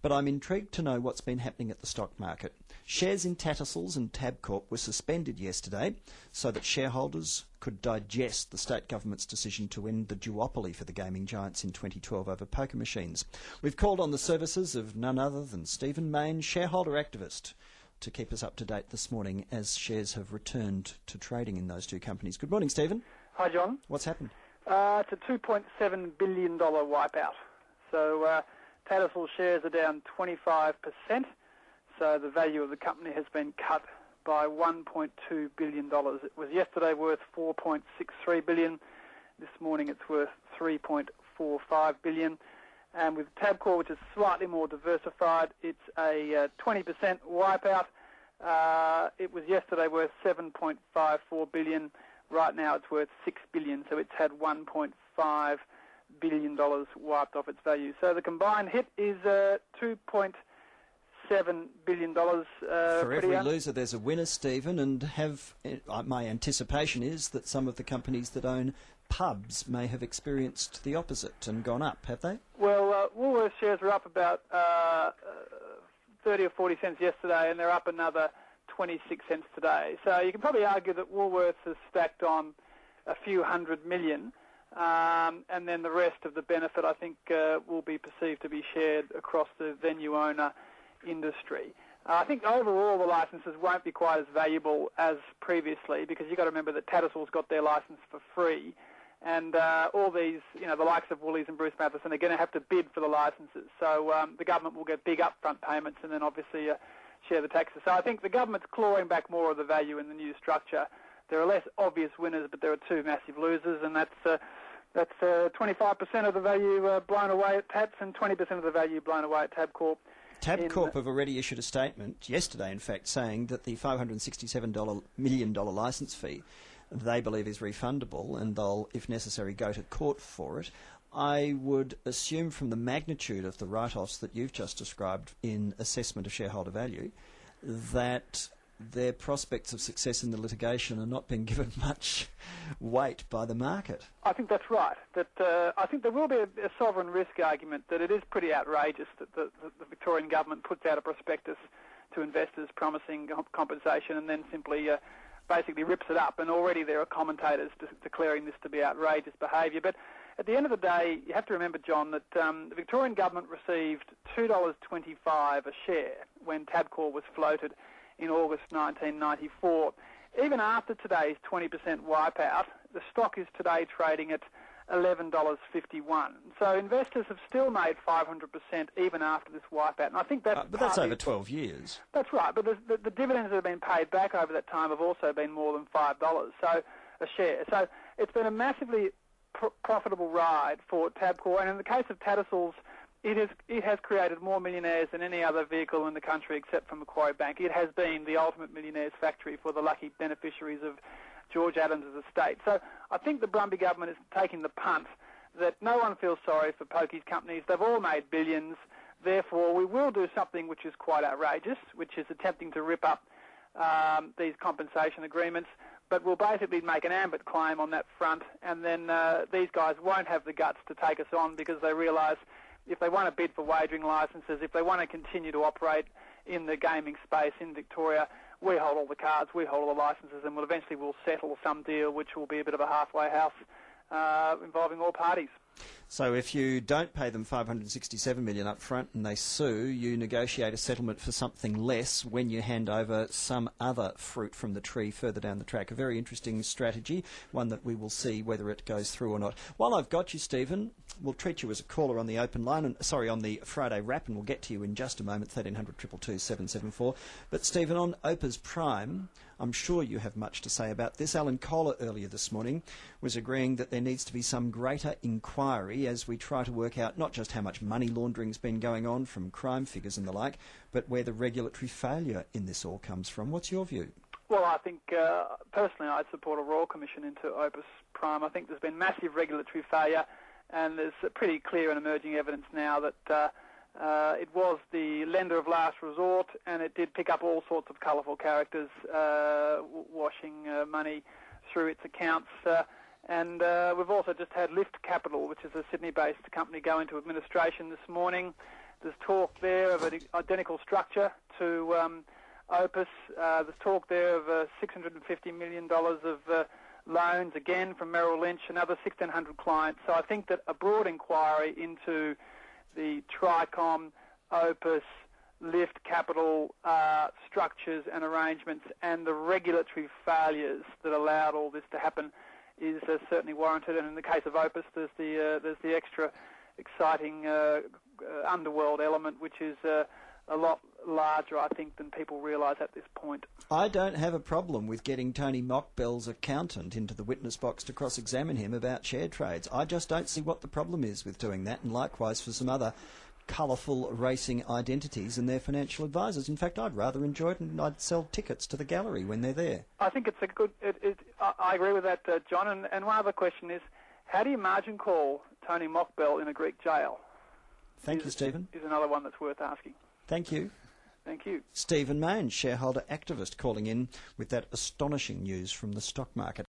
but I'm intrigued to know what's been happening at the stock market. Shares in Tattersalls and Tabcorp were suspended yesterday so that shareholders could digest the state government's decision to end the duopoly for the gaming giants in 2012 over poker machines. We've called on the services of none other than Stephen Mayne, shareholder activist, to keep us up to date this morning as shares have returned to trading in those two companies. Good morning, Stephen. Hi, John. What's happened? It's a $2.7 billion wipeout. So Tattersall shares are down 25%. So the value of the company has been cut by $1.2 billion. It was yesterday worth $4.63 billion. This morning it's worth $3.45 billion. And with Tabcorp, which is slightly more diversified, it's a 20% wipeout. It was yesterday worth $7.54 billion. Right now it's worth $6 billion, so it's had $1.5 billion wiped off its value. So the combined hit is $2.7 billion. For every loser there's a winner, Stephen, and my anticipation is that some of the companies that own pubs may have experienced the opposite and gone up, have they? Well, Woolworths shares were up about 30 or 40 cents yesterday, and they're up another 26 cents today. So you can probably argue that Woolworths has stacked on a few $100 million, and then the rest of the benefit, I think, will be perceived to be shared across the venue owner industry. I think overall the licences won't be quite as valuable as previously, because you've got to remember that Tattersalls got their licence for free, and all these, the likes of Woolies and Bruce Matheson are going to have to bid for the licences. So the government will get big upfront payments and then obviously share the taxes. So I think the government's clawing back more of the value in the new structure. There are less obvious winners, but there are two massive losers, and that's 25% of the value blown away at Tats and 20% of the value blown away at Tabcorp. Tabcorp have already issued a statement yesterday, in fact, saying that the $567 million licence fee they believe is refundable, and they'll, if necessary, go to court for it. I would assume from the magnitude of the write-offs that you've just described in assessment of shareholder value that their prospects of success in the litigation are not being given much weight by the market. I think that's right. I think there will be a sovereign risk argument that it is pretty outrageous that the Victorian government puts out a prospectus to investors promising compensation and then simply basically rips it up, and already there are commentators declaring this to be outrageous behaviour. But at the end of the day, you have to remember, John, that the Victorian government received $2.25 a share when Tabcorp was floated in August 1994. Even after today's 20% wipeout, the stock is today trading at $11.51. So investors have still made 500% even after this wipeout. And I think that's but that's over 12 years. That's right, but the dividends that have been paid back over that time have also been more than $5 a share. So it's been a massively profitable ride for Tabcorp, and in the case of Tattersalls, it has created more millionaires than any other vehicle in the country except for Macquarie Bank. It has been the ultimate millionaire's factory for the lucky beneficiaries of George Adams' estate. So I think the Brumby government is taking the punt that no one feels sorry for pokies companies. They've all made billions. Therefore, we will do something which is quite outrageous, which is attempting to rip up these compensation agreements, but we'll basically make an ambit claim on that front, and then these guys won't have the guts to take us on because they realise if they want to bid for wagering licences, if they want to continue to operate in the gaming space in Victoria, we hold all the cards, we hold all the licences, and we'll settle some deal which will be a bit of a halfway house involving all parties. So if you don't pay them $567 million up front and they sue, you negotiate a settlement for something less when you hand over some other fruit from the tree further down the track. A very interesting strategy, one that we will see whether it goes through or not. While I've got you, Stephen, we'll treat you as a caller on the open line, on the Friday wrap, and we'll get to you in just a moment, 1300 222 774. But Stephen, on Opus Prime, I'm sure you have much to say about this. Alan Kohler earlier this morning was agreeing that there needs to be some greater inquiry as we try to work out not just how much money laundering's been going on from crime figures and the like, but where the regulatory failure in this all comes from. What's your view? Well, I think, personally, I'd support a Royal Commission into Opus Prime. I think there's been massive regulatory failure, and there's pretty clear and emerging evidence now that it was the lender of last resort, and it did pick up all sorts of colourful characters washing money through its accounts. And we've also just had Lift Capital, which is a Sydney-based company, go into administration this morning. There's talk there of an identical structure to Opus. There's talk there of $650 million of loans, again from Merrill Lynch, another 1,600 clients. So I think that a broad inquiry into the Tricom, Opus, Lift Capital structures and arrangements and the regulatory failures that allowed all this to happen is certainly warranted. And in the case of Opus, there's the extra exciting underworld element, which is a lot larger, I think, than people realise at this point. I don't have a problem with getting Tony Mockbell's accountant into the witness box to cross-examine him about share trades. I just don't see what the problem is with doing that, and likewise for some other colourful racing identities and their financial advisors. In fact, I'd rather enjoy it, and I'd sell tickets to the gallery when they're there. I think it's a good... I agree with that, John. And one other question is, how do you margin call Tony Mockbell in a Greek jail? Thank you, Stephen. Is another one that's worth asking. Thank you. Thank you. Stephen Mayne, shareholder activist, calling in with that astonishing news from the stock market.